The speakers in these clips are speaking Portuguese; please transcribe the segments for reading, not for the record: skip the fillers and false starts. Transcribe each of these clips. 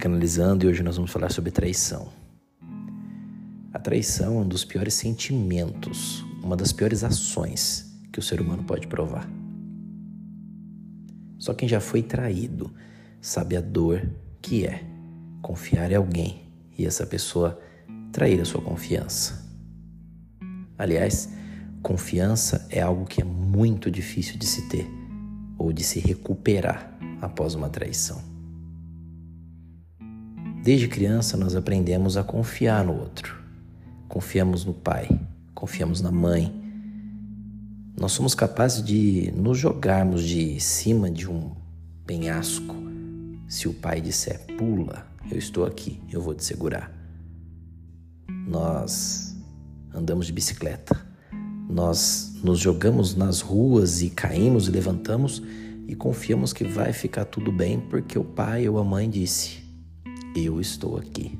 Fica Analisando e hoje nós vamos falar sobre traição. A traição é um dos piores sentimentos, uma das piores ações que o ser humano pode provar. Só quem já foi traído sabe a dor que é confiar em alguém e essa pessoa trair a sua confiança. Aliás, confiança é algo que é muito difícil de se ter ou de se recuperar após uma traição. Desde criança nós aprendemos a confiar no outro. Confiamos no pai, confiamos na mãe. Nós somos capazes de nos jogarmos de cima de um penhasco. Se o pai disser, pula, eu estou aqui, eu vou te segurar. Nós andamos de bicicleta. Nós nos jogamos nas ruas e caímos e levantamos e confiamos que vai ficar tudo bem porque o pai ou a mãe disse, eu estou aqui.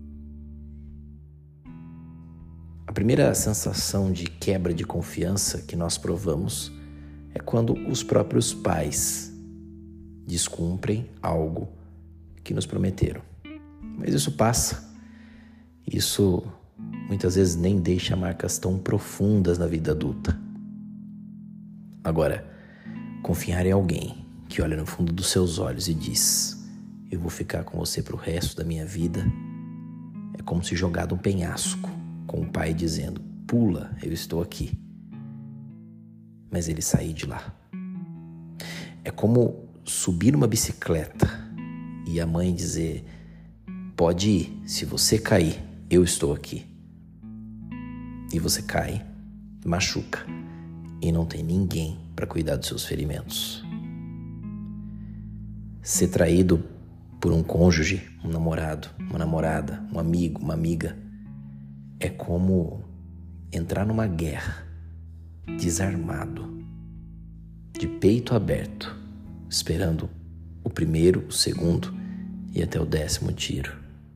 A primeira sensação de quebra de confiança que nós provamos é quando os próprios pais descumprem algo que nos prometeram. Mas isso passa. Isso muitas vezes nem deixa marcas tão profundas na vida adulta. Agora, confiar em alguém que olha no fundo dos seus olhos e diz, eu vou ficar com você pro resto da minha vida, é como se jogar de um penhasco, com o pai dizendo, pula, eu estou aqui. Mas ele sair de lá. É como subir uma bicicleta e a mãe dizer, pode ir, se você cair, eu estou aqui. E você cai, machuca e não tem ninguém para cuidar dos seus ferimentos. Ser traído por um cônjuge, um namorado, uma namorada, um amigo, uma amiga, é como entrar numa guerra, desarmado, de peito aberto, esperando o primeiro, o segundo e até o 10º tiro.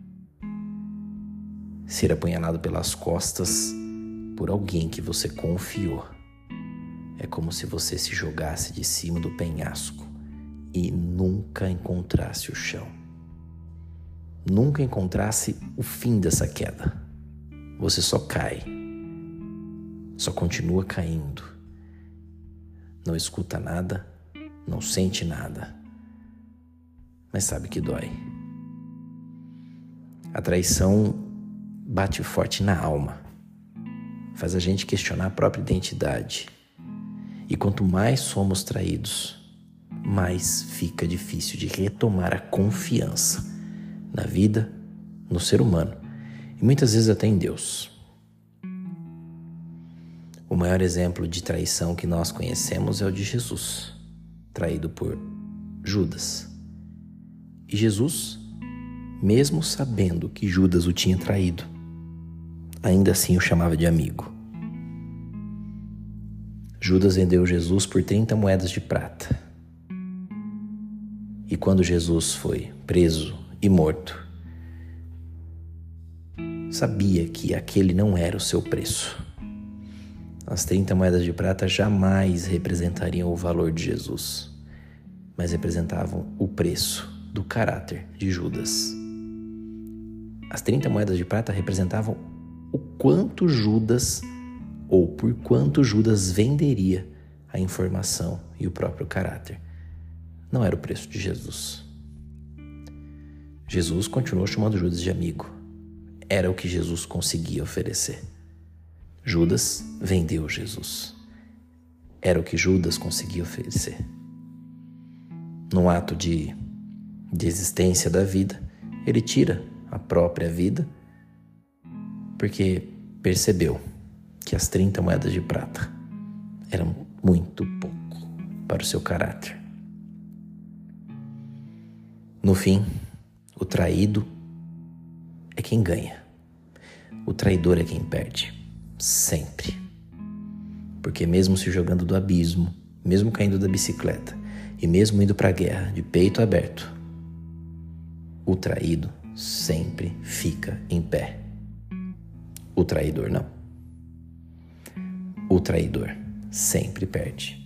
Ser apunhalado pelas costas por alguém que você confiou. É como se você se jogasse de cima do penhasco e nunca encontrasse o chão. Nunca encontrasse o fim dessa queda. Você só cai. Só continua caindo. Não escuta nada, não sente nada. Mas sabe que dói. A traição bate forte na alma. Faz a gente questionar a própria identidade. E quanto mais somos traídos, mais fica difícil de retomar a confiança na vida, no ser humano e muitas vezes até em Deus. O maior exemplo de traição que nós conhecemos é o de Jesus, traído por Judas. E Jesus, mesmo sabendo que Judas o tinha traído, ainda assim o chamava de amigo. Judas vendeu Jesus por 30 moedas de prata. E quando Jesus foi preso e morto, sabia que aquele não era o seu preço. As 30 moedas de prata jamais representariam o valor de Jesus, mas representavam o preço do caráter de Judas. As 30 moedas de prata representavam o quanto Judas, ou por quanto Judas venderia a informação e o próprio caráter. Não era o preço de Jesus. Jesus continuou chamando Judas de amigo. Era o que Jesus conseguia oferecer. Judas vendeu Jesus. Era o que Judas conseguia oferecer. Num ato de desistência da vida, ele tira a própria vida porque percebeu que as 30 moedas de prata eram muito pouco para o seu caráter. No fim, o traído é quem ganha. O traidor é quem perde. Sempre. Porque mesmo se jogando do abismo, mesmo caindo da bicicleta e mesmo indo para a guerra de peito aberto, o traído sempre fica em pé. O traidor não. O traidor sempre perde.